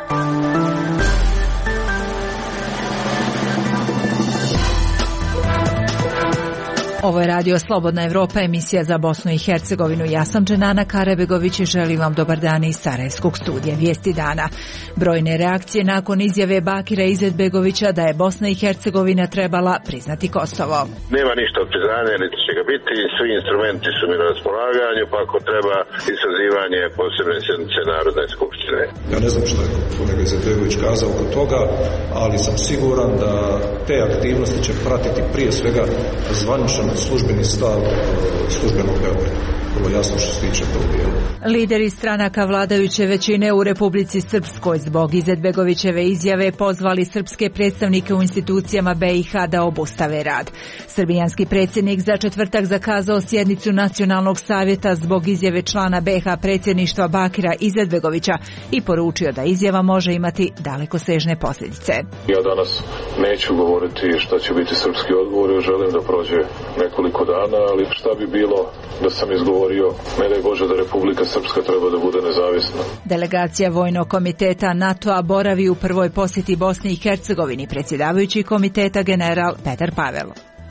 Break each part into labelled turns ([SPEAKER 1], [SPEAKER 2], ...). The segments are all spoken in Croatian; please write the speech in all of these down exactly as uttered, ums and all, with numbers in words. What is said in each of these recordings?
[SPEAKER 1] Ovo je Radio Slobodna Evropa, emisija za Bosnu i Hercegovinu. Ja sam Dženana Karabegović i želim vam dobar dan iz Sarajevskog studija. Vijesti dana. Brojne reakcije nakon izjave Bakira Izetbegovića da je Bosna i Hercegovina trebala priznati Kosovo.
[SPEAKER 2] Nema ništa od priznanja, niti će ga biti. Svi instrumenti su mi na raspolaganju, pa ako treba i sazivanje posebne sjednice Narodne skupštine.
[SPEAKER 3] Ja ne znam što je kolega Izetbegović kazao oko toga, ali sam siguran da te aktivnosti će pratiti prije svega zvaničan službeni stav službenog Beograda. Vrlo jasno što se tiče tog dijela.
[SPEAKER 1] Lideri stranaka vladajuće većine u Republici Srpskoj zbog Izetbegovićeve izjave pozvali srpske predstavnike u institucijama B i H da obustave rad. Srbijanski predsjednik za četvrtak zakazao sjednicu Nacionalnog savjeta zbog izjave člana B H predsjedništva Bakira Izetbegovića i poručio da izjava može imati dalekosežne posljedice.
[SPEAKER 4] Ja danas neću govoriti šta će biti srpski odgovor, želim da prođe nekoliko dana, ali šta bi bilo da sam izgovorio ne daj Bože da Republika Srpska treba da bude nezavisna.
[SPEAKER 1] Delegacija Vojnog komiteta NATO-a boravi u prvoj posjeti Bosni i Hercegovini, predsjedavajući komiteta general Petar Pavel.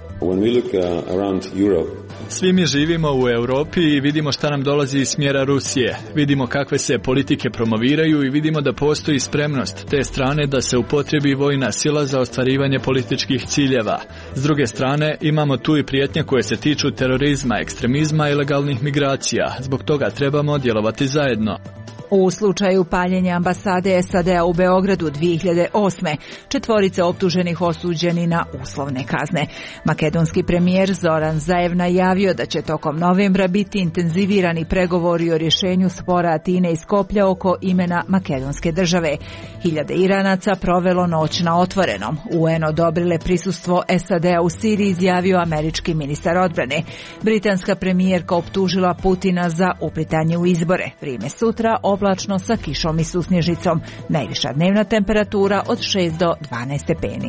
[SPEAKER 5] Svi mi živimo u Europi i vidimo šta nam dolazi iz smjera Rusije. Vidimo kakve se politike promoviraju i vidimo da postoji spremnost te strane da se upotrebi vojna sila za ostvarivanje političkih ciljeva. S druge strane, imamo tu i prijetnje koje se tiču terorizma, ekstremizma i ilegalnih migracija. Zbog toga trebamo djelovati zajedno.
[SPEAKER 1] U slučaju paljenja ambasade S A D-a u Beogradu dvije hiljade osme. četvorice optuženih osuđeni na uslovne kazne. Makedonski premijer Zoran Zaev najavio da će tokom novembra biti intenzivirani pregovori o rješenju spora Atine i Skoplja oko imena makedonske države. Hiljade Iranaca provelo noć na otvorenom. U N odobrile prisustvo S A D-a u Siriji, izjavio američki ministar odbrane. Britanska premijerka optužila Putina za uplitanje u izbore. Vrijeme sutra oblačno sa kišom i susnježicom. Najviša dnevna temperatura od šest do dvanaest stepeni.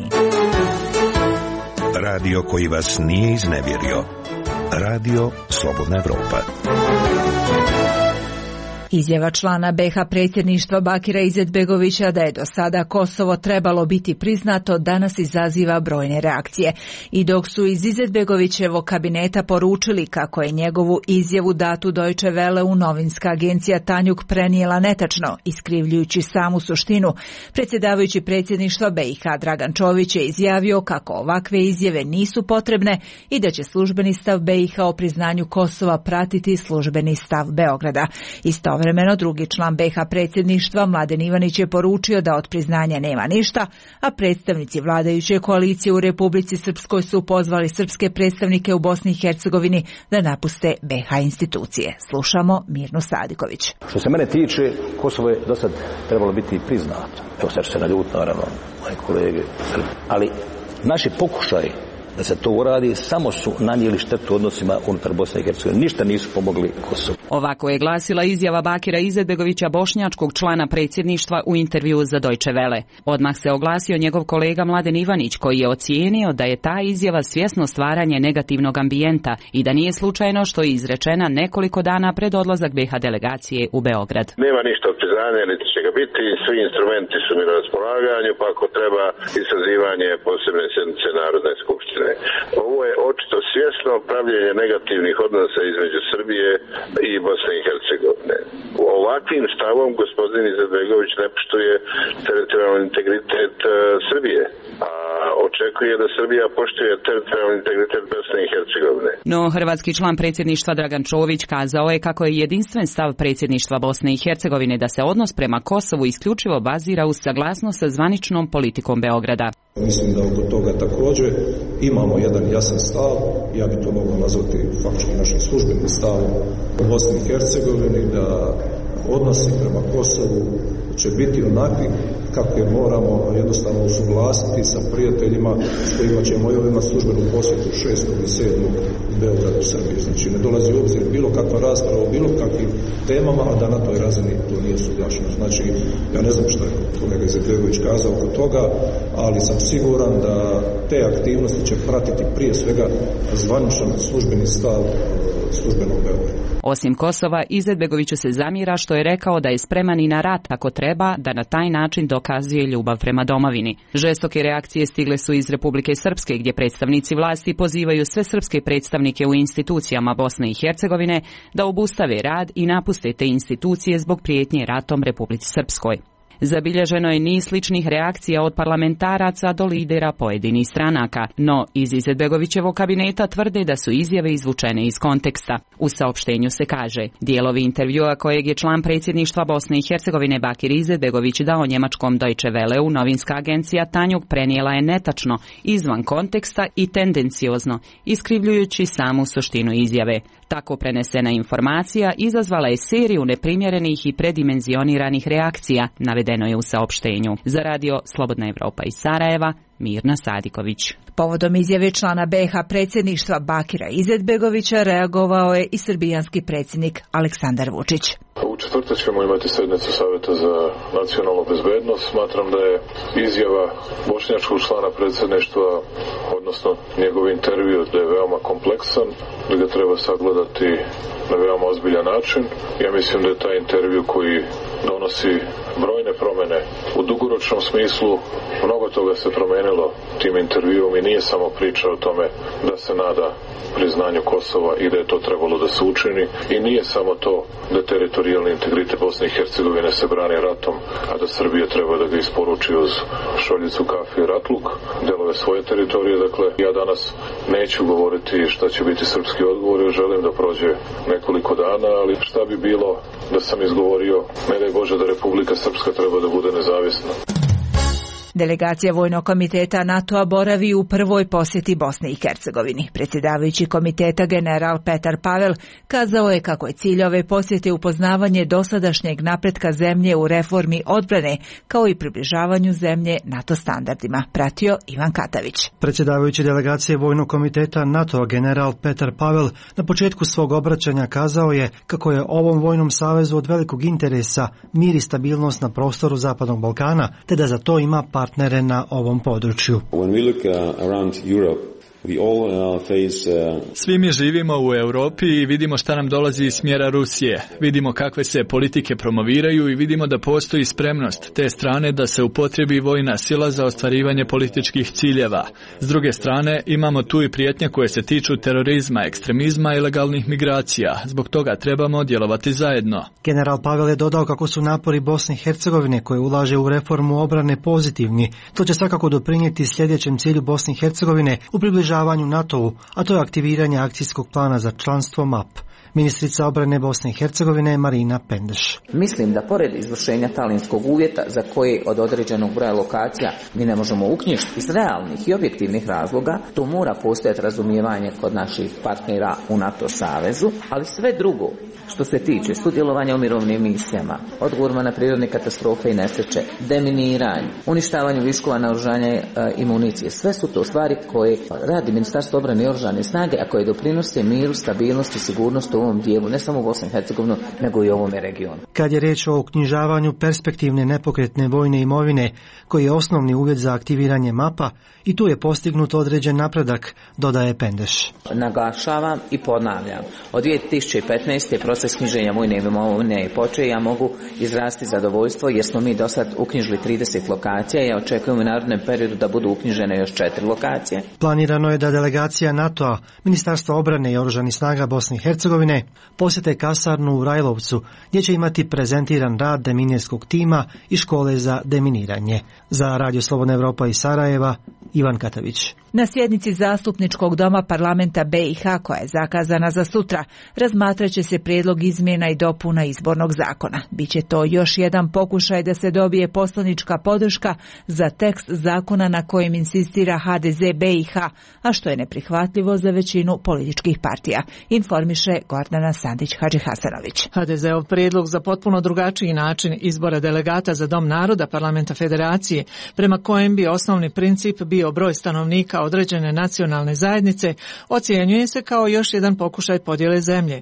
[SPEAKER 6] Radio koji vas nije iznevjerio. Radio Slobodna Evropa.
[SPEAKER 1] Izjava člana B H predsjedništva Bakira Izetbegovića da je do sada Kosovo trebalo biti priznato danas izaziva brojne reakcije. I dok su iz Izetbegovićevog kabineta poručili kako je njegovu izjavu datu Deutsche Welle u novinska agencija Tanjug prenijela netačno, iskrivljujući samu suštinu, predsjedavajući predsjedništva B i H Dragan Čović je izjavio kako ovakve izjave nisu potrebne i da će službeni stav B i H o priznanju Kosova pratiti službeni stav Beograda. Isto Istovremeno, drugi član B H predsjedništva Mladen Ivanić je poručio da od priznanja nema ništa, a predstavnici vladajuće koalicije u Republici Srpskoj su pozvali srpske predstavnike u Bosni i Hercegovini da napuste B H institucije. Slušamo Mirnu Sadiković.
[SPEAKER 7] Što se mene tiče, Kosovo je do sad trebalo biti priznato. Evo sad će se naljut, naravno, moji kolege, ali naši pokušaj da se to uradi samo su nanijeli štetu odnosima unutar Bosne i Hercegovine. Ništa nisu pomogli Kosovu.
[SPEAKER 8] Ovako je glasila izjava Bakira Izetbegovića, bošnjačkog člana predsjedništva, u intervju za Deutsche Welle. Odmah se oglasio njegov kolega Mladen Ivanić, koji je ocijenio da je ta izjava svjesno stvaranje negativnog ambijenta i da nije slučajno što je izrečena nekoliko dana pred odlazak B H delegacije u Beograd.
[SPEAKER 2] Nema ništa od priznanja, niti će ga biti. Svi instrumenti su mi na raspolaganju, pa ako treba i sazivanje posebne sjednice Narodne skupštine. Ovo je očito svjesno pravljenje negativnih odnosa između Srbije i Bosne i Hercegovine. Ovakvim stavom gospodin Izetbegović ne poštuje teritorijalni integritet uh, Srbije, a očekuje da Srbija poštuje teritorijalni integritet Bosne i Hercegovine.
[SPEAKER 8] No, hrvatski član predsjedništva Dragan Čović kazao je kako je jedinstven stav predsjedništva Bosne i Hercegovine da se odnos prema Kosovu isključivo bazira uz saglasnost sa zvaničnom politikom Beograda.
[SPEAKER 3] Mislim da oko toga također imamo jedan jasan stav, ja bi to mogao nazvati faktički našim službenim stavom u Bosni i Hercegovini, da odnosi prema Kosovu će biti onakvi kakve moramo jednostavno usuglasiti sa prijateljima s kojima ćemo imati službenu posjetu šestog i sedmog u Beogradu, Srbiji. Znači ne dolazi u obzir bilo kakva rasprava o bilo kakvim temama, a da na toj razini to nije suglašeno. Znači ja ne znam što je kolega Izetbegović kazao oko toga, ali sam siguran da te aktivnosti će pratiti prije svega zvaničan službeni stav službenog Beograda.
[SPEAKER 8] Osim Kosova, Izetbegoviću se zamjera što je rekao da je spreman i na rat ako treba treba da na taj način dokazuje ljubav prema domovini. Žestoke reakcije stigle su iz Republike Srpske, gdje predstavnici vlasti pozivaju sve srpske predstavnike u institucijama Bosne i Hercegovine da obustave rad i napuste te institucije zbog prijetnje ratom Republici Srpskoj. Zabilježeno je niz sličnih reakcija od parlamentaraca do lidera pojedinih stranaka, no iz Izetbegovićevog kabineta tvrde da su izjave izvučene iz konteksta. U saopštenju se kaže, dijelovi intervjua kojeg je član predsjedništva Bosne i Hercegovine Bakir Izetbegović dao njemačkom Deutsche Welleu, novinska agencija Tanjug prenijela je netačno, izvan konteksta i tendenciozno, iskrivljujući samu suštinu izjave. Tako prenesena informacija izazvala je seriju neprimjerenih i predimenzioniranih reakcija, navedeno je u saopštenju. Za radio Slobodna Evropa iz Sarajeva, Mirna Sadiković.
[SPEAKER 1] Povodom izjave člana be ha predsjedništva Bakira Izetbegovića reagovao je i srbijanski predsjednik Aleksandar Vučić.
[SPEAKER 4] U četvrtak ćemo imati sjednicu Savjeta za nacionalnu bezbednost. Smatram da je izjava bošnjačkog člana predsjedništva, odnosno njegov intervju, da je veoma kompleksan, da ga treba sagledati na veoma ozbiljan način. Ja mislim da je taj intervju koji donosi brojne promjene u dugoročnom smislu. Mnogo toga se promenilo tim intervjuom i nije samo priča o tome da se nada priznanju Kosova i da je to trebalo da se učini. I nije samo to da teritorijalni integritet Bosne i Hercegovine se brani ratom, a da Srbija treba da ga isporuči uz šoljicu kafe i ratluk, delove svoje teritorije. Dakle, ja danas neću govoriti šta će biti srpski odgovor, jer želim da prođe nekoliko dana, ali šta bi bilo da sam izgovorio, ne daj Bože da Republika Srpska treba da bude nezavisna.
[SPEAKER 1] Delegacija Vojnog komiteta NATO-a boravi u prvoj posjeti Bosni i Hercegovini. Predsjedavajući komiteta general Petar Pavel kazao je kako je cilj ove posjete upoznavanje dosadašnjeg napretka zemlje u reformi odbrane, kao i približavanju zemlje NATO standardima. Pratio Ivan Katavić.
[SPEAKER 9] Predsjedavajući delegacije Vojnog komiteta NATO-a general Petar Pavel na početku svog obraćanja kazao je kako je ovom vojnom savezu od velikog interesa mir i stabilnost na prostoru Zapadnog Balkana, te da za to ima partnere na ovom području.
[SPEAKER 5] Svi mi živimo u Europi i vidimo šta nam dolazi iz smjera Rusije. Vidimo kakve se politike promoviraju i vidimo da postoji spremnost te strane da se upotrebi vojna sila za ostvarivanje političkih ciljeva. S druge strane, imamo tu i prijetnje koje se tiču terorizma, ekstremizma i legalnih migracija. Zbog toga trebamo djelovati zajedno.
[SPEAKER 9] General Pavel je dodao kako su napori Bosne i Hercegovine koje ulaže u reformu obrane pozitivni. To će svakako doprinijeti sljedećem cilju Bosne i Hercegovine u približavanju NATO-u, a to je aktiviranje akcijskog plana za članstvo M A P. Ministrica obrane Bosne i Hercegovine Marina Pendeš.
[SPEAKER 10] Mislim da pored izvršenja talinskog uvjeta za koje od određenog broja lokacija mi ne možemo uknjižiti iz realnih i objektivnih razloga, to mora postojati razumijevanje kod naših partnera u NATO savezu, ali sve drugo što se tiče sudjelovanja u mirovnim misijama, odgovorima na prirodne katastrofe i nesreće, deminiranje, uništavanju viškova naoružanja i municije, sve su to stvari koje radi Ministarstvo obrane i oružane snage, a koje doprinose miru, stabilnosti i sigurnosti u ovom dijelu, ne samo u Bosni i Hercegovini, nego i u ovome regionu.
[SPEAKER 9] Kad je riječ o uknjižavanju perspektivne nepokretne vojne imovine, koji je osnovni uvjet za aktiviranje M A P-a, i tu je postignut određen napredak, dodaje Pendeš.
[SPEAKER 10] Naglašavam i ponavljam, od dvije tisuće petnaeste. proces knjiženja vojne imovine je počeo, ja mogu izraziti zadovoljstvo jer smo mi do sad uknjižili trideset lokacija, ja očekujem u narednom periodu da budu uknjižene još četiri lokacije.
[SPEAKER 9] Planirano je da delegacija NATO-a, Ministarstva obrane i oružanih snaga Bosne i Hercegovine posjete kasarnu u Rajlovcu, gdje će imati prezentiran rad deminirskog tima i škole za deminiranje. Za Radio Slobodna Evropa iz Sarajeva, Ivan Katavić.
[SPEAKER 1] Na sjednici zastupničkog doma parlamenta be i ha, koja je zakazana za sutra, razmatrat će se prijedlog izmjena i dopuna izbornog zakona. Biće to još jedan pokušaj da se dobije poslanička podrška za tekst zakona na kojem insistira ha de ze be i ha, a što je neprihvatljivo za većinu političkih partija, informiše Gordana Sandić-Hadžihasanović.
[SPEAKER 11] ha de zeov prijedlog za potpuno drugačiji način izbora delegata za Dom naroda Parlamenta Federacije, prema kojem bi osnovni princip bio broj stanovnika određene nacionalne zajednice, ocjenjuje se kao još jedan pokušaj podjele zemlje.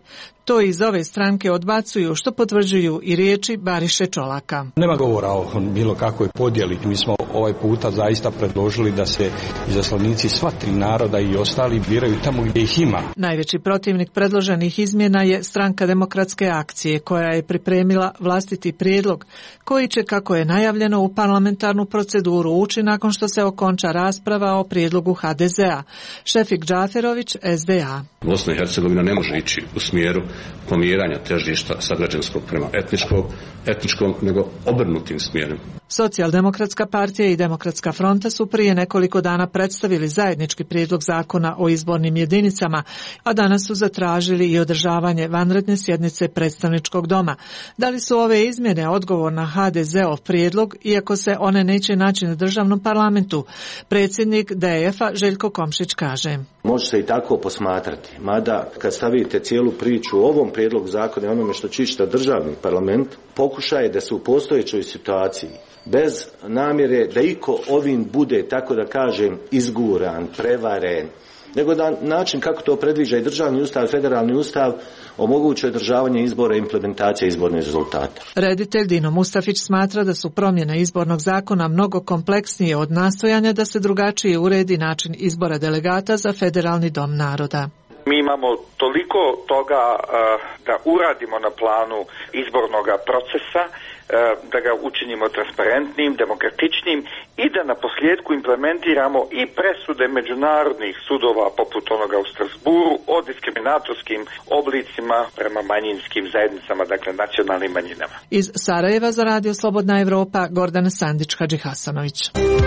[SPEAKER 11] To iz ove stranke odbacuju, što potvrđuju i riječi Bariše Čolaka.
[SPEAKER 12] Nema govora o bilo kakvoj podjeli. Mi smo ovaj puta zaista predložili da se izaslanici sva tri naroda i ostali biraju tamo gdje ih ima.
[SPEAKER 11] Najveći protivnik predloženih izmjena je Stranka demokratske akcije, koja je pripremila vlastiti prijedlog koji će, kako je najavljeno, u parlamentarnu proceduru ući nakon što se okonča rasprava o prijedlogu ha de zea. Šefik Džaferović, es de a.
[SPEAKER 13] Bosna i Hercegovina ne može ići u smjeru pomiranja težišta sa građanskog prema etničkog, etničkom, nego obrnutim smjerom.
[SPEAKER 11] Socijaldemokratska partija i Demokratska fronta su prije nekoliko dana predstavili zajednički prijedlog zakona o izbornim jedinicama, a danas su zatražili i održavanje vanredne sjednice predstavničkog doma. Da li su ove izmjene odgovor na ha de zeov prijedlog, iako se one neće naći na državnom parlamentu? Predsjednik de e ef a Željko Komšić kaže.
[SPEAKER 14] Može se i tako posmatrati, mada kad stavite cijelu priču o ovom prijedlogu zakona i onome što će ići na državni parlament, pokušaj je da se u postojećoj situaciji, bez namjere da iko ovim bude, tako da kažem, izguran, prevaren, nego da način kako to predviđa i državni ustav, federalni ustav, omogućuje održavanje izbora i implementacija izbornih rezultata.
[SPEAKER 11] Reditelj Dino Mustafić smatra da su promjene izbornog zakona mnogo kompleksnije od nastojanja da se drugačije uredi način izbora delegata za Federalni dom naroda.
[SPEAKER 15] Mi imamo toliko toga uh, da uradimo na planu izbornog procesa, uh, da ga učinimo transparentnim, demokratičnim i da na posljedku implementiramo i presude međunarodnih sudova poput onoga u Strasburu o diskriminatorskim oblicima prema manjinskim zajednicama, dakle nacionalnim manjinama.
[SPEAKER 11] Iz Sarajeva za Radio Slobodna Evropa, Gordana Sandić-Hadžihasanović.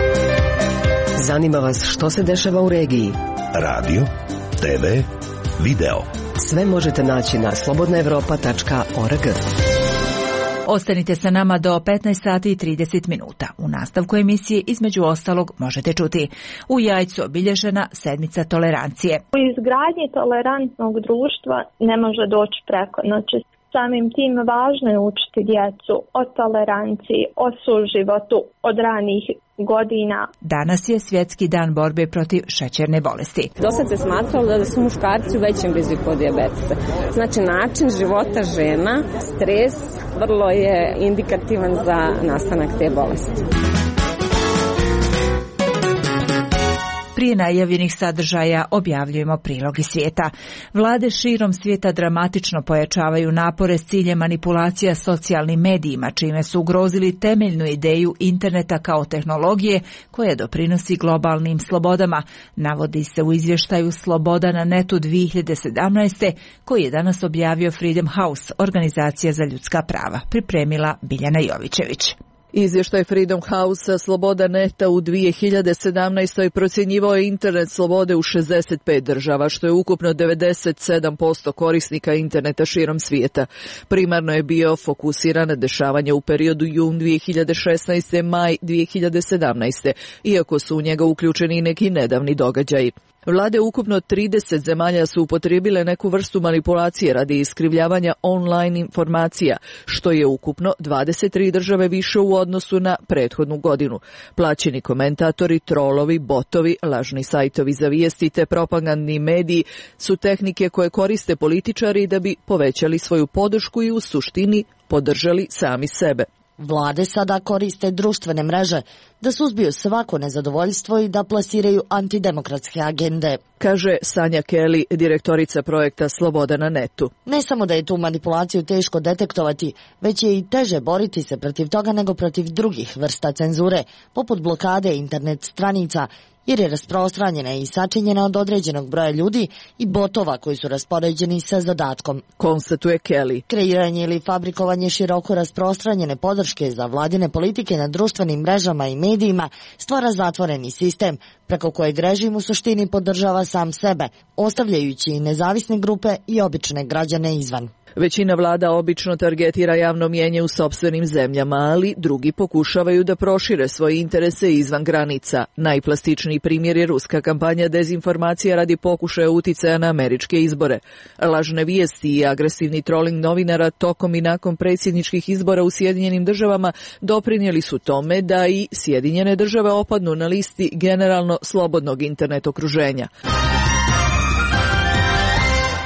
[SPEAKER 16] Zanima vas što se dešava u regiji?
[SPEAKER 6] Radio, te ve, video.
[SPEAKER 16] Sve možete naći na slobodna evropa tačka org.
[SPEAKER 1] Ostanite sa nama do petnaest sati i trideset minuta. U nastavku emisije između ostalog možete čuti: u Jajcu obilježena sedmica tolerancije.
[SPEAKER 17] U izgradnji tolerantnog društva ne može doći preko noći. Samim tim važno je učiti djecu o toleranciji, o suživotu od ranih godina.
[SPEAKER 1] Danas je svjetski dan borbe protiv šećerne bolesti.
[SPEAKER 18] Dosad se smatralo da su muškarci u većem riziku od dijabetesa. Znači način života žena, stres, vrlo je indikativan za nastanak te bolesti.
[SPEAKER 1] Prije najavljenih sadržaja objavljujemo prilog iz svijeta. Vlade širom svijeta dramatično pojačavaju napore s ciljem manipulacija socijalnim medijima, čime su ugrozili temeljnu ideju interneta kao tehnologije koja doprinosi globalnim slobodama, navodi se u izvještaju Sloboda na netu dvije hiljade sedamnaeste koji je danas objavio Freedom House, organizacija za ljudska prava. Pripremila Biljana Jovićević.
[SPEAKER 19] Izvještaj Freedom House Sloboda neta u dvije hiljade sedamnaestoj procjenjivao je internet slobode u šezdeset pet država, što je ukupno devedeset sedam posto korisnika interneta širom svijeta. Primarno je bio fokusiran na dešavanje u periodu jun dvije hiljade šesnaeste maj dvije hiljade sedamnaeste, iako su u njega uključeni i neki nedavni događaji. Vlade ukupno trideset zemalja su upotrijebile neku vrstu manipulacije radi iskrivljavanja online informacija, što je ukupno dvadeset tri države više u odnosu na prethodnu godinu. Plaćeni komentatori, trolovi, botovi, lažni sajtovi za vijesti te propagandni mediji su tehnike koje koriste političari da bi povećali svoju podršku i u suštini podržali sami sebe.
[SPEAKER 20] Vlade sada koriste društvene mreže da suzbiju svako nezadovoljstvo i da plasiraju antidemokratske agende,
[SPEAKER 19] kaže Sanja Kelly, direktorica projekta Sloboda na netu.
[SPEAKER 20] Ne samo da je tu manipulaciju teško detektovati, već je i teže boriti se protiv toga nego protiv drugih vrsta cenzure, poput blokade internet stranica, jer je rasprostranjena i sačinjena od određenog broja ljudi i botova koji su raspoređeni sa zadatkom,
[SPEAKER 19] konstatuje Kelly.
[SPEAKER 20] Kreiranje ili fabrikovanje široko rasprostranjene podrške za vladine politike na društvenim mrežama i medijima stvara zatvoreni sistem preko kojeg režim u suštini podržava sam sebe, ostavljajući nezavisne grupe i obične građane izvan.
[SPEAKER 19] Većina vlada obično targetira javno mnijenje u sopstvenim zemljama, ali drugi pokušavaju da prošire svoje interese izvan granica. Najplastičniji primjer je ruska kampanja dezinformacija radi pokušaja uticaja na američke izbore. Lažne vijesti i agresivni trolling novinara tokom i nakon predsjedničkih izbora u Sjedinjenim državama doprinijeli su tome da i Sjedinjene države opadnu na listi generalno slobodnog internet okruženja.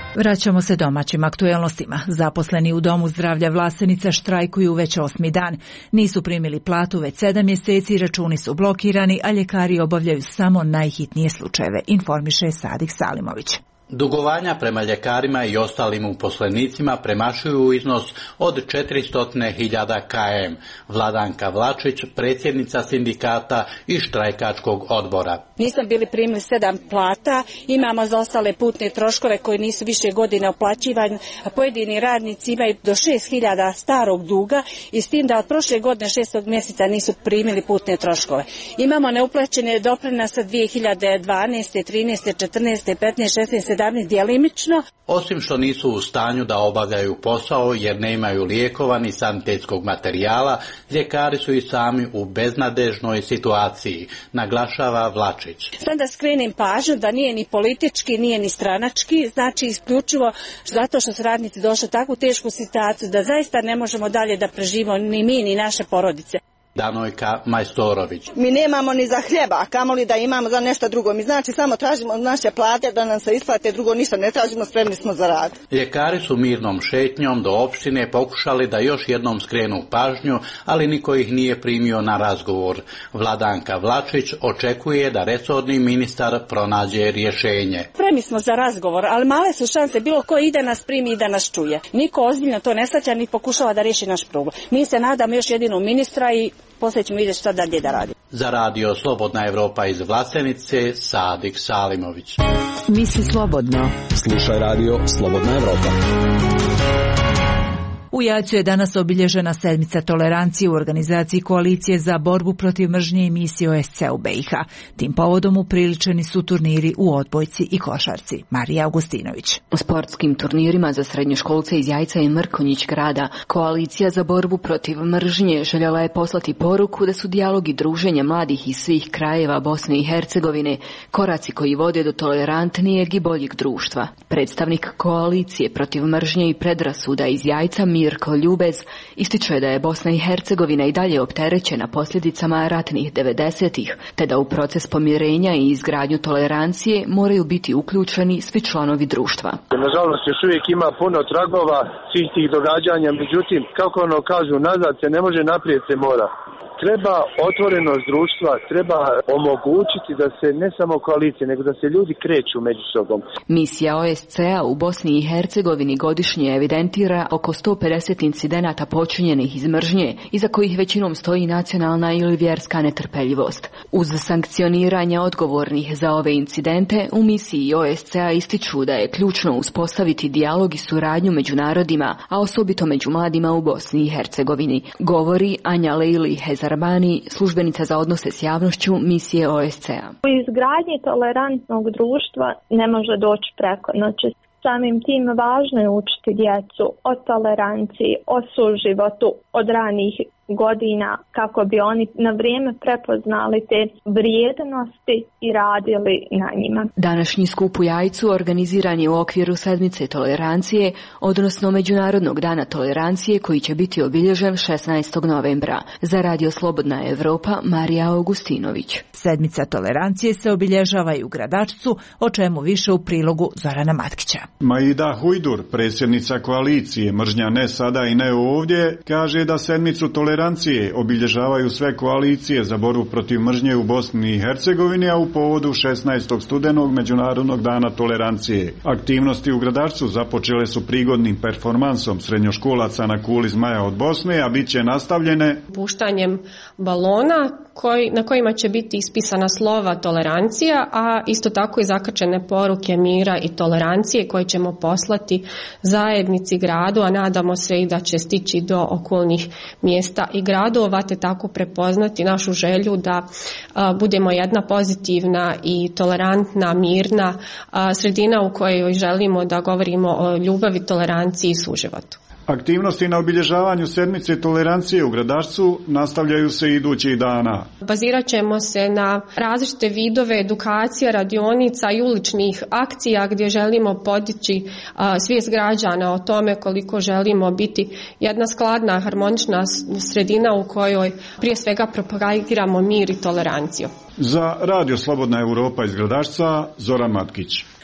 [SPEAKER 1] Vraćamo se domaćim aktuelnostima. Zaposleni u Domu zdravlja Vlasenica štrajkuju već osmi dan. Nisu primili platu već sedam mjeseci, računi su blokirani, a ljekari obavljaju samo najhitnije slučajeve, informiše Sadik Salimović.
[SPEAKER 21] Dugovanja prema ljekarima i ostalim uposlenicima premašuju iznos od četiristo hiljada km. Vladanka Vlačić, predsjednica sindikata i štrajkačkog odbora.
[SPEAKER 22] Nisam bili primili sedam plata, imamo za ostale putne troškove koji nisu više godine uplaćivani, a pojedini radnici imaju do šest hiljada starog duga i s tim da od prošle godine šestog mjeseca nisu primili putne troškove. Imamo neuplaćene doprinose dvije hiljade dvanaeste, trinaeste, četrnaeste, petnaeste, šesnaeste, sedamnaeste djelimično.
[SPEAKER 21] Osim što nisu u stanju da obavljaju posao jer ne imaju lijekova ni sanitetskog materijala, ljekari su i sami u beznadežnoj situaciji, naglašava Vlačić.
[SPEAKER 22] Sad da skrenem pažnju da nije ni politički, nije ni stranački, znači isključivo zato što su radnici došli u takvu tešku situaciju da zaista ne možemo dalje da preživimo ni mi ni naše porodice.
[SPEAKER 21] Danojka Majstorović.
[SPEAKER 23] Mi nemamo ni za hljeba, a kamoli da imamo za nešto drugo. Mi znači samo tražimo naše plate da nam se isplate, drugo ništa ne tražimo, spremni smo za rad.
[SPEAKER 21] Ljekari su mirnom šetnjom do opštine pokušali da još jednom skrenu pažnju, ali niko ih nije primio na razgovor. Vladanka Vlačić očekuje da resorni ministar pronađe rješenje.
[SPEAKER 22] Spremni smo za razgovor, ali male su šanse, bilo ko ide nas primi i da nas čuje. Niko ozbiljno to ne shvaća ni pokušava da riješi naš problem. Mi se nadamo još jedinu ministra i poslije ćemo vidjeti šta dalje da radi.
[SPEAKER 21] Za radio Slobodna Evropa iz Vlasenice, Sadik Salimović.
[SPEAKER 16] Misli slobodno.
[SPEAKER 24] Slušaj radio Slobodna Evropa.
[SPEAKER 1] U Jajcu je danas obilježena sedmica tolerancije u organizaciji Koalicije za borbu protiv mržnje i misije O S C u B i H. Tim povodom upriličeni su turniri u odbojci i košarci. Marija Augustinović.
[SPEAKER 25] U sportskim turnirima za srednjoškolce iz Jajca i Mrkonjić grada Koalicija za borbu protiv mržnje željela je poslati poruku da su dijalog i druženje mladih iz svih krajeva Bosne i Hercegovine koraci koji vode do tolerantnijeg i boljeg društva. Predstavnik Koalicije protiv mržnje i predrasuda iz Jajca Mirko Ljubez ističe da je Bosna i Hercegovina i dalje opterećena posljedicama ratnih devedesetih, te da u proces pomirenja i izgradnju tolerancije moraju biti uključeni svi članovi društva.
[SPEAKER 26] Nažalost, još uvijek ima puno tragova svih tih događanja, međutim, kako ono kažu, nazad se ne može, naprijed se mora. Treba otvorenost društva, treba omogućiti da se ne samo koalicije, nego da se ljudi kreću među sobom.
[SPEAKER 25] Misija O S C-a u Bosni i Hercegovini godišnje evidentira oko sto pedeset incidenata počinjenih iz mržnje, iza kojih većinom stoji nacionalna ili vjerska netrpeljivost. Uz sankcioniranje odgovornih za ove incidente, u misiji O S C-a ističu da je ključno uspostaviti dijalog i suradnju među narodima, a osobito među mladima u Bosni i Hercegovini, govori Anja Lejli Hezar Arbani, službenica za odnose s javnošću misije O S C-a.
[SPEAKER 17] U izgradnji tolerantnog društva ne može doći preko noći. Samim tim važno je učiti djecu o toleranciji, o suživotu od ranih godina kako bi oni na vrijeme prepoznali te vrijednosti i radili na njima.
[SPEAKER 25] Današnji skup u Jajcu organiziran je u okviru sedmice tolerancije, odnosno Međunarodnog dana tolerancije koji će biti obilježen šesnaestog novembra. Za radio Slobodna Evropa, Marija Augustinović.
[SPEAKER 1] Sedmica tolerancije se obilježava i u Gradačcu, o čemu više u prilogu Zorana Matkića.
[SPEAKER 27] Maida Hujdur, predsjednica koalicije Mržnja ne sada i ne ovdje, kaže da sedmicu tolerancije obilježavaju sve koalicije za borbu protiv mržnje u Bosni i Hercegovini, a u povodu šesnaestog studenog Međunarodnog dana tolerancije. Aktivnosti u Gradačcu započele su prigodnim performansom srednjoškolaca na kuli zmaja od Bosne, a bit će nastavljene
[SPEAKER 28] puštanjem balona koji, na kojima će biti ispisana slova tolerancija, a isto tako i zakačene poruke mira i tolerancije koje ćemo poslati zajednici gradu, a nadamo se i da će stići do okolnih mjesta i gradova, te tako prepoznati našu želju da a, budemo jedna pozitivna i tolerantna, mirna a, sredina u kojoj želimo da govorimo o ljubavi, toleranciji i suživotu.
[SPEAKER 27] Aktivnosti na obilježavanju sedmice tolerancije u Gradačcu nastavljaju se idućih dana.
[SPEAKER 28] Bazirat ćemo se na različite vidove edukacija, radionica i uličnih akcija gdje želimo podići a, svijest građana o tome koliko želimo biti jedna skladna, harmonična sredina u kojoj prije svega propagiramo mir i toleranciju.
[SPEAKER 27] Za radio Slobodna Evropa iz Gradačca, Zoran Matkić.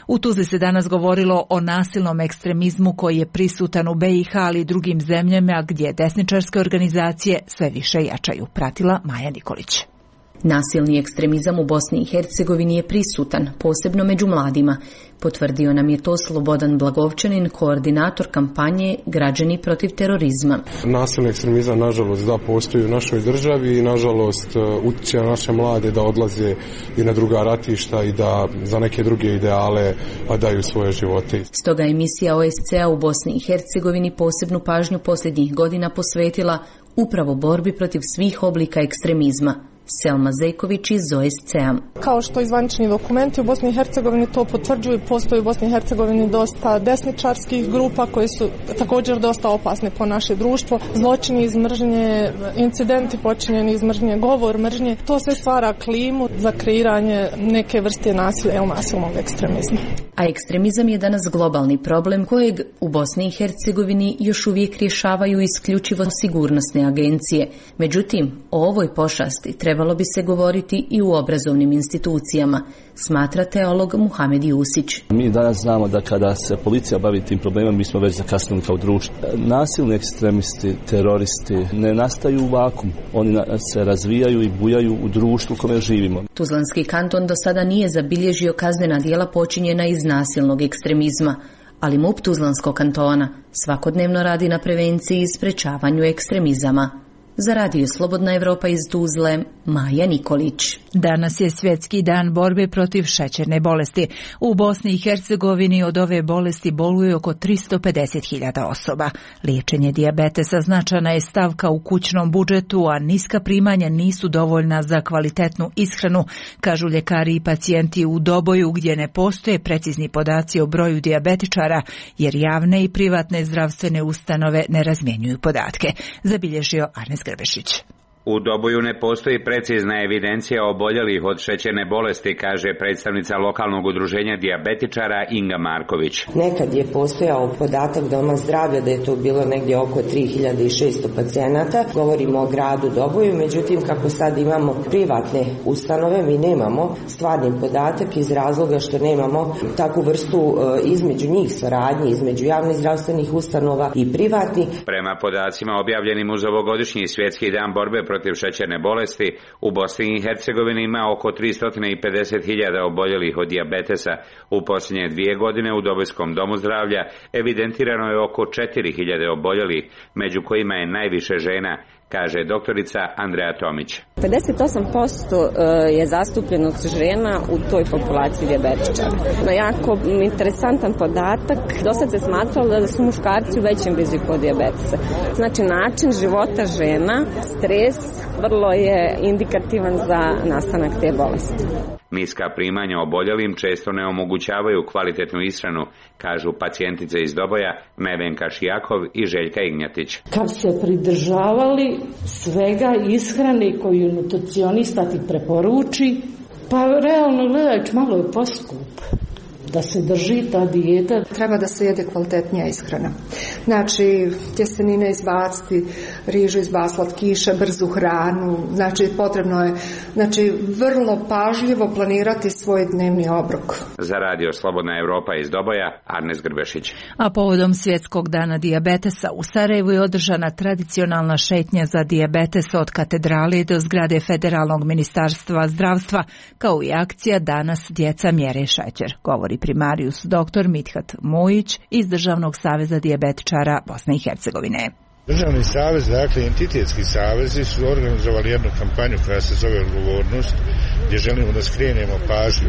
[SPEAKER 1] U Tuzli se danas govorilo o nasilnom ekstremizmu koji je prisutan u B i H, ali i drugim zemljama gdje desničarske organizacije sve više jačaju. Pratila Maja Nikolić.
[SPEAKER 2] Nasilni ekstremizam u Bosni i Hercegovini je prisutan, posebno među mladima. Potvrdio nam je to Slobodan Blagovčanin, koordinator kampanje Građani protiv terorizma.
[SPEAKER 3] Nasilni ekstremizam, nažalost, da postoji u našoj državi i, nažalost, utječe na naše mlade da odlaze i na druga ratišta i da za neke druge ideale daju svoje živote.
[SPEAKER 2] Stoga emisija O S C-a u Bosni i Hercegovini posebnu pažnju posljednjih godina posvetila upravo borbi protiv svih oblika ekstremizma. Selma Zejković iz O S C-a.
[SPEAKER 4] Kao što i zvanični dokumenti u Bosni i Hercegovini to potvrđuju, postoji u Bosni i Hercegovini dosta desničarskih grupa koje su također dosta opasne po naše društvo. Zločini iz mržnje, incidenti počinjeni iz mržnje, govor mržnje, to sve stvara klimu za kreiranje neke vrste nasilja ili nasilnog ekstremizma.
[SPEAKER 2] A ekstremizam je danas globalni problem kojeg u Bosni i Hercegovini još uvijek rješavaju isključivo sigurnosne agencije. Međutim, o ovoj pošasti trebalo bi se govoriti i u obrazovnim institucijama, smatra teolog Muhamed Jusić.
[SPEAKER 5] Mi danas znamo da kada se policija bavi tim problemom, mi smo već zakasnili kao društvo. Nasilni ekstremisti, teroristi ne nastaju u vakuum. Oni se razvijaju i bujaju u društvu u kome živimo.
[SPEAKER 2] Tuzlanski kanton do sada nije zabilježio kaznena djela počinjena iz nasilnog ekstremizma, ali M U P Tuzlanskog kantona svakodnevno radi na prevenciji i sprečavanju ekstremizama. Za Radio Slobodna Evropa iz Tuzle, Maja Nikolić.
[SPEAKER 1] Danas je svjetski dan borbe protiv šećerne bolesti. U Bosni i Hercegovini od ove bolesti boluje oko tristo pedeset hiljada osoba. Liječenje dijabetesa značajna je stavka u kućnom budžetu, a niska primanja nisu dovoljna za kvalitetnu ishranu, kažu ljekari i pacijenti u Doboju, gdje ne postoje precizni podaci o broju dijabetičara, jer javne i privatne zdravstvene ustanove ne razmjenjuju podatke. Zabilježio Arnes Grbešić.
[SPEAKER 7] U Doboju ne postoji precizna evidencija oboljelih od šećerne bolesti, kaže predstavnica lokalnog udruženja dijabetičara Inga Marković.
[SPEAKER 8] Nekad je postojao podatak Doma zdravlja da je to bilo negdje oko tri hiljade šesto pacijenata. Govorimo o gradu Doboju, međutim kako sad imamo privatne ustanove, mi nemamo stvarni podatak iz razloga što nemamo takvu vrstu između njih saradnje, između javnih zdravstvenih ustanova i privatnih.
[SPEAKER 7] Prema podacima objavljenim uz ovogodišnji svjetski dan borbe protiv šećerne bolesti, u Bosni i Hercegovini ima oko tristo pedeset hiljada oboljelih od dijabetesa. U posljednje dvije godine u Dobojskom domu zdravlja evidentirano je oko četiri hiljade oboljelih, među kojima je najviše žena, kaže doktorica Andreja Tomić.
[SPEAKER 18] pedeset osam posto je zastupljenost žena u toj populaciji dijabetičara. Jako interesantan podatak. Dosad se smatralo da su muškarci u većem riziku od dijabetesa. Znači način života žena, stres, vrlo je indikativan za nastanak te bolesti.
[SPEAKER 7] Niska primanja oboljelim često ne omogućavaju kvalitetnu ishranu, kažu pacijentice iz Doboja Nevenka Šijakov i Željka Ignjatić.
[SPEAKER 9] Kad se pridržavali svega ishrane koju nutricionista ti preporuči, pa realno gledajući malo je poskup da se drži ta dijeta.
[SPEAKER 10] Treba da se jede kvalitetnija ishrana. Znači, tjestenine izbaciti, rižu izbaciti, slatkiše, brzu hranu. Znači, potrebno je znači, vrlo pažljivo planirati svoj dnevni obrok.
[SPEAKER 7] Za Radio Slobodna Evropa iz Doboja, Arnes Grbešić.
[SPEAKER 1] A povodom svjetskog dana dijabetesa u Sarajevu je održana tradicionalna šetnja za dijabetes od katedrale do zgrade Federalnog ministarstva zdravstva, kao i akcija Danas djeca mjere šećer, govori primarius doktor Mithat Mujić iz Državnog saveza dijabetičara Bosne i Hercegovine.
[SPEAKER 29] Državni savez, dakle entitetski savezi su organizovali jednu kampanju koja se zove Odgovornost, gdje želimo da skrenemo pažnju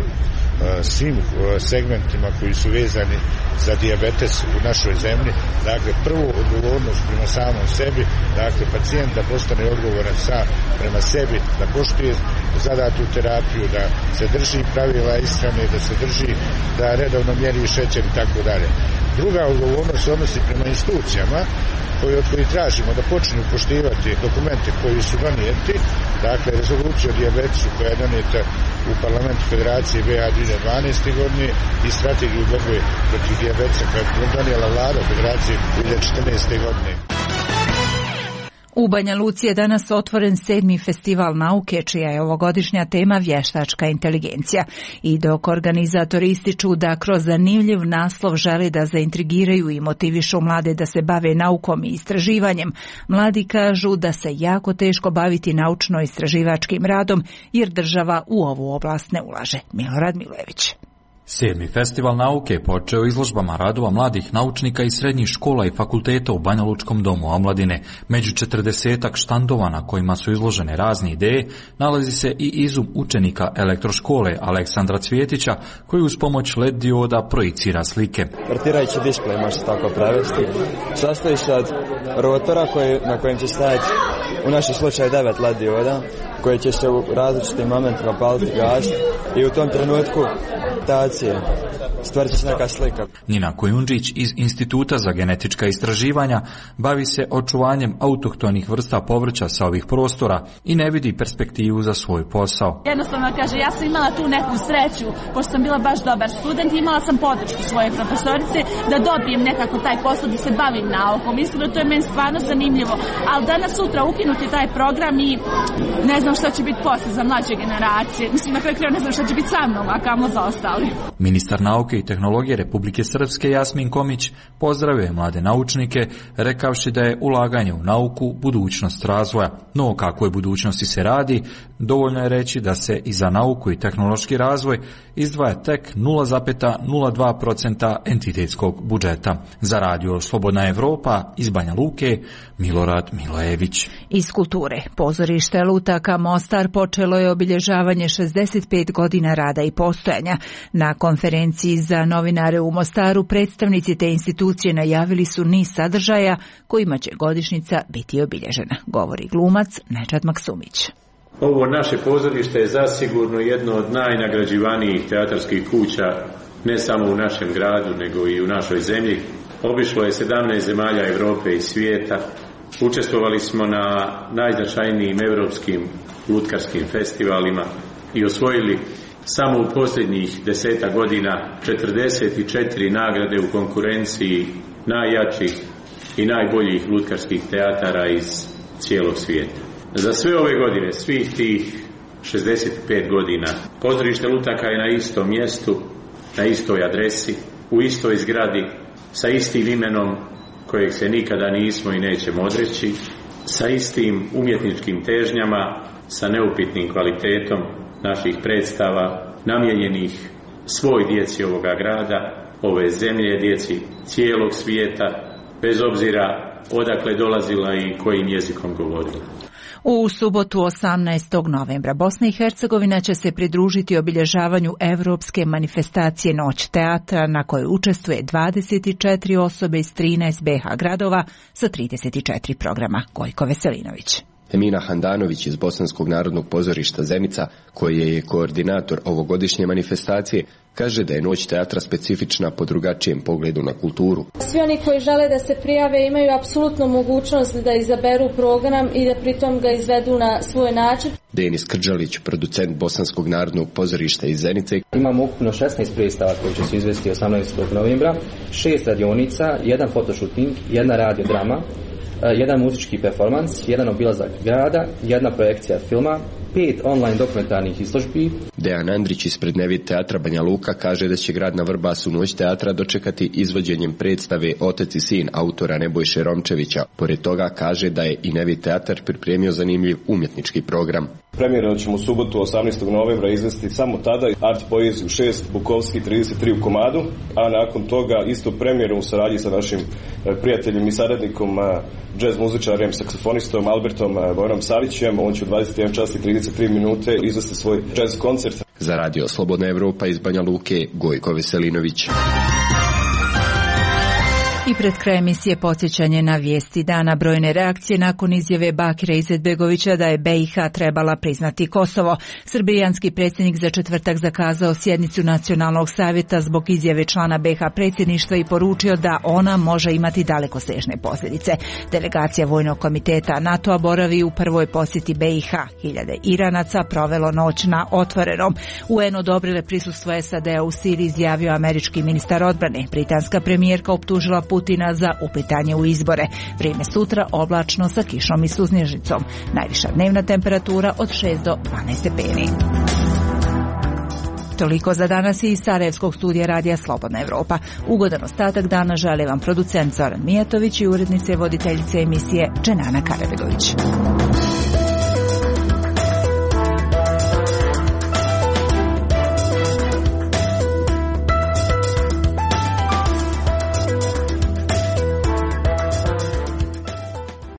[SPEAKER 29] svim segmentima koji su vezani za dijabetes u našoj zemlji. Dakle, prvo odgovornost prema samom sebi, dakle pacijent da postane odgovoran sam prema sebi, da poštuje zadatu terapiju, da se drži pravila ishrane, da se drži, da redovno mjeri šećer i tako dalje. Druga odgovornost se odnosi prema institucijama koji, od koji tražimo da počnu poštivati dokumente koji su donijeti, dakle rezoluciju o dijabetesu koja je donijeta u parlamentu Federacije B a dvije hiljade dvanaeste. godine i strategiju borbe protiv dijabetesa koja je donijela vlada Federacije dvije hiljade četrnaeste. godine.
[SPEAKER 1] U Banja Luci je danas otvoren sedmi festival nauke, čija je ovogodišnja tema vještačka inteligencija. I dok organizatori ističu da kroz zanimljiv naslov žele da zaintrigiraju i motivišu mlade da se bave naukom i istraživanjem, mladi kažu da se jako teško baviti naučno-istraživačkim radom jer država u ovu oblast ne ulaže. Milorad Milojević.
[SPEAKER 6] Sedmi festival nauke počeo izložbama radova mladih naučnika iz srednjih škola i fakulteta u Banja Lučkom domu omladine. Među četrdesetak štandova na kojima su izložene razne ideje nalazi se i izum učenika elektroškole Aleksandra Cvjetića, koji uz pomoć L E D dioda projicira slike.
[SPEAKER 11] Rotirajući displej, može se tako prevesti, sastoji se od rotora koji, na kojem će stajati u našem slučaju devet L E D dioda, koje će se u različitim momentima paliti gas i u tom trenutku tacije stvorit će se neka slika.
[SPEAKER 6] Nina Kojundžić iz Instituta za genetička istraživanja bavi se očuvanjem autohtonih vrsta povrća sa ovih prostora i ne vidi perspektivu za svoj posao.
[SPEAKER 12] Jednostavno kaže, ja sam imala tu neku sreću, pošto sam bila baš dobar student, imala sam podršku svoje profesorice da dobijem nekako taj posao da se bavim naukom. Mislim da to je meni stvarno zanimljivo, ali danas sutra ukinuti taj program i ne znam šta će biti posle za mlađe generacije. Mislim, na kraju kraju ne znam šta će biti sa mnom, a kamo za ostali.
[SPEAKER 6] Ministar nauke i tehnologije Republike Srpske Jasmin Komić pozdravio je mlade naučnike, rekavši da je ulaganje u nauku budućnost razvoja. No, kako je budućnosti se radi, dovoljno je reći da se i za nauku i tehnološki razvoj izdvaja tek nula zarez nula dva posto entitetskog budžeta. Za radio Slobodna Evropa iz Banja Luke, Milorad Milojević.
[SPEAKER 1] Iz kulture. Pozorište Lutaka Mostar počelo je obilježavanje šezdeset pet godina rada i postojanja. Na konferenciji za novinare u Mostaru predstavnici te institucije najavili su niz sadržaja kojima će godišnjica biti obilježena, govori glumac Nečad Maksumić.
[SPEAKER 13] Ovo naše pozorište je zasigurno jedno od najnagrađivanijih teatarskih kuća, ne samo u našem gradu, nego i u našoj zemlji. Obišlo je sedamnaest zemalja Europe i svijeta. Učestvovali smo na najznačajnijim europskim lutkarskim festivalima i osvojili samo u posljednjih deseta godina četrdeset četiri nagrade u konkurenciji najjačih i najboljih lutkarskih teatara iz cijelog svijeta. Za sve ove godine, svih tih šezdeset pet godina, pozorište Lutaka je na istom mjestu, na istoj adresi, u istoj zgradi, sa istim imenom kojeg se nikada nismo i nećemo odreći, sa istim umjetničkim težnjama, sa neupitnim kvalitetom naših predstava, namijenjenih svoj djeci ovoga grada, ove zemlje, djeci cijelog svijeta, bez obzira odakle dolazila i kojim jezikom govorila.
[SPEAKER 1] U subotu osamnaestog novembra Bosna i Hercegovina će se pridružiti obilježavanju Evropske manifestacije Noć teatra na kojoj učestvuje dvadeset četiri osobe iz trinaest B H gradova sa trideset četiri programa. Gojko Veselinović.
[SPEAKER 14] Emina Handanović iz Bosanskog narodnog pozorišta Zenica, koji je koordinator ovogodišnje manifestacije, kaže da je Noć teatra specifična po drugačijem pogledu na kulturu.
[SPEAKER 15] Svi oni koji žele da se prijave imaju apsolutno mogućnost da izaberu program i da pritom ga izvedu na svoj način.
[SPEAKER 14] Denis Krđalić, producent Bosanskog narodnog pozorišta iz Zenice.
[SPEAKER 19] Imamo ukupno šesnaest predstava koje će se izvesti osamnaestog novembra, šest radionica, jedan fotoshooting, jedna radiodrama, jedan muzički performans, jedan obilazak grada, jedna projekcija filma, pet online dokumentarnih izložbi.
[SPEAKER 14] Dejan Andrić ispred Nevi teatra Banja Luka kaže da će grad na Vrbasu Noć teatra dočekati izvođenjem predstave Otac i sin autora Nebojše Romčevića. Pored toga kaže da je i Nevi teatar pripremio zanimljiv umjetnički program.
[SPEAKER 20] Premijeru ćemo u subotu osamnaestog novembra izvesti samo tada art poeziju šest, Bukovski trideset tri u komadu, a nakon toga isto premijeru u saradnji sa našim prijateljem i saradnikom, džez muzičarem, saksofonistom Albertom Vojnom Savićem. On će u dvadeset jedan čas i trideset tri minute izvesti svoj džez koncert.
[SPEAKER 14] Za radio Slobodna Evropa iz Banja Luke, Gojko Veselinović.
[SPEAKER 1] I pred kraj emisije podsjećanje na vijesti dana, brojne reakcije nakon izjave Bakira Izetbegovića da je B i H trebala priznati Kosovo. Srbijanski predsjednik za četvrtak zakazao sjednicu Nacionalnog savjeta zbog izjave člana B H predsjedništva i poručio da ona može imati dalekosežne posljedice. Delegacija Vojnog komiteta NATO-a boravi u prvoj posjeti B i H. Hiljade Iranaca provelo noć na otvorenom. U en odobrile prisustvo S A D-a u Siriji, izjavio američki ministar odbrane. Britanska premijerka optužila Putina za upitanje u izbore. Vrijeme sutra oblačno sa kišom i suznežicom. Najviša dnevna temperatura od šest do dvanaest stepeni. Toliko za danas iz Sarajevskog studija radija Slobodna Evropa. Ugodan ostatak dana želi vam producent Zoran Mijatović i urednice voditeljice emisije Dženana Karabegović.